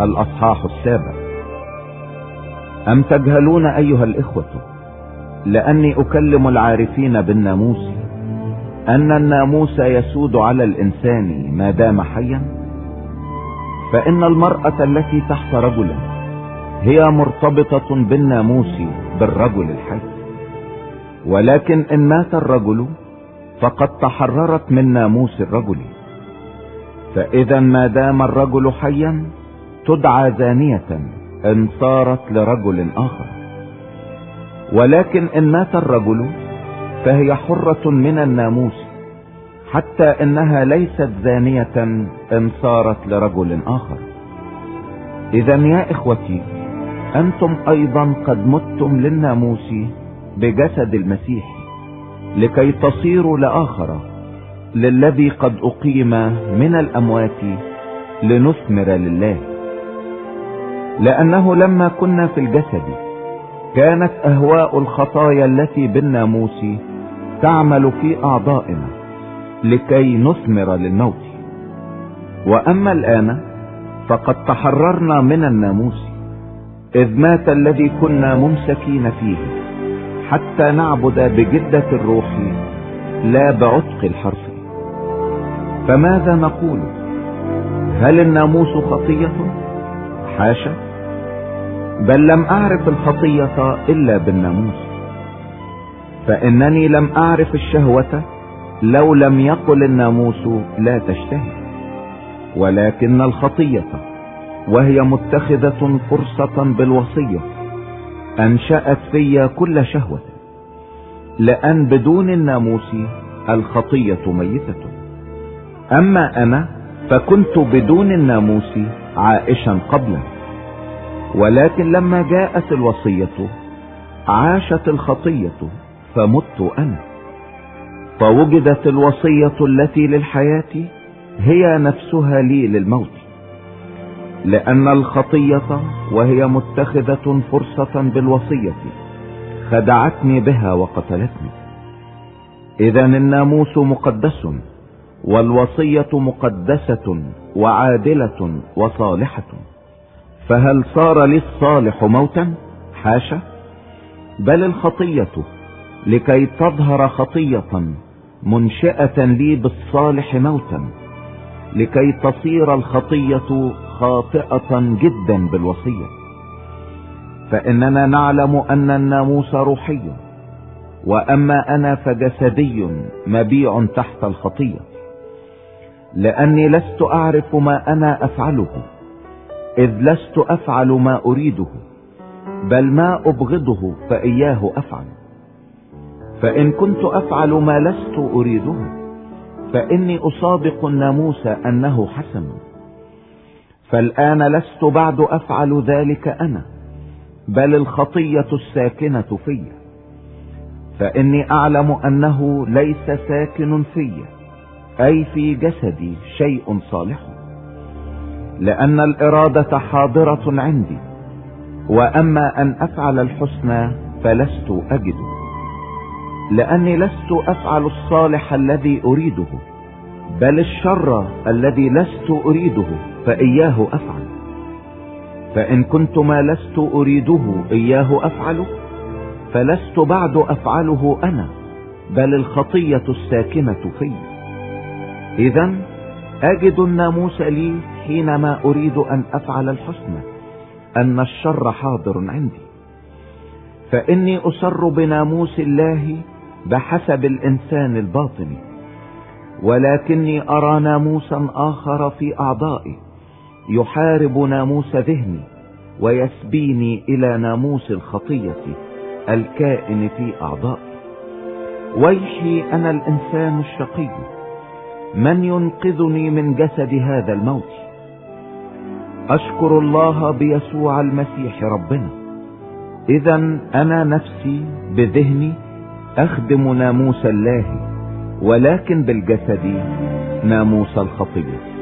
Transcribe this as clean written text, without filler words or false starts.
الأصحاح 7. أم تجهلون أيها الإخوة لأني أكلم العارفين بالناموس أن الناموس يسود على الإنسان ما دام حيا؟ فإن المرأة التي تحت رجل هي مرتبطة بالناموس بالرجل الحي، ولكن إن مات الرجل فقد تحررت من ناموس الرجل. فإذا ما دام الرجل حيا تدعى زانية إن صارت لرجل آخر، ولكن إن مات الرجل فهي حرة من الناموس، حتى إنها ليست زانية إن صارت لرجل آخر. إذا يا إخوتي أنتم أيضا قد متم للناموس بجسد المسيح لكي تصيروا لآخر، للذي قد أقيم من الأموات لنثمر لله. لأنه لما كنا في الجسد كانت أهواء الخطايا التي بالناموس تعمل في أعضائنا لكي نثمر للموت. وأما الآن فقد تحررنا من الناموس، إذ مات الذي كنا ممسكين فيه، حتى نعبد بجدة الروح لا بعتق الحرف. فماذا نقول؟ هل الناموس خطية؟ حاشا، بل لم أعرف الخطية إلا بالناموس. فإنني لم أعرف الشهوة لو لم يقل الناموس لا تشتهي، ولكن الخطية وهي متخذة فرصة بالوصية أنشأت في كل شهوة، لأن بدون الناموس الخطية ميتة. أما أنا فكنت بدون الناموس عائشا قبله، ولكن لما جاءت الوصية عاشت الخطية فمت أنا، فوجدت الوصية التي للحياة هي نفسها لي للموت، لأن الخطية وهي متخذة فرصة بالوصية خدعتني بها وقتلتني. إذا الناموس مقدس والوصية مقدسة وعادلة وصالحة، فهل صار لي الصالح موتا؟ حاشا، بل الخطية لكي تظهر خطية منشئة لي بالصالح موتا، لكي تصير الخطية خاطئة جدا بالوصية. فإننا نعلم أن الناموس روحي، وأما أنا فجسدي مبيع تحت الخطية، لأني لست أعرف ما أنا أفعله، إذ لست أفعل ما أريده، بل ما أبغضه فإياه أفعل. فإن كنت أفعل ما لست أريده فإني أصادق الناموس أنه حسن. فالآن لست بعد أفعل ذلك أنا، بل الخطية الساكنة في. فإني أعلم أنه ليس ساكن في، أي في جسدي، شيء صالح، لأن الإرادة حاضرة عندي، وأما أن أفعل الحسنى فلست أجد، لأني لست أفعل الصالح الذي أريده، بل الشر الذي لست أريده فإياه أفعل. فإن كنت ما لست أريده إياه أفعله، فلست بعد أفعله أنا، بل الخطية الساكنة في. إذن أجد الناموس لي حينما أريد أن أفعل الحسنى أن الشر حاضر عندي. فإني أسر بناموس الله بحسب الإنسان الباطن، ولكني أرى ناموسا آخر في أعضائي يحارب ناموس ذهني ويسبيني إلى ناموس الخطية الكائن في أعضائي. ويحي أنا الإنسان الشقي، من ينقذني من جسد هذا الموت؟ أشكر الله بيسوع المسيح ربنا. إذا أنا نفسي بذهني أخدم ناموس الله، ولكن بالجسد ناموس الخطية.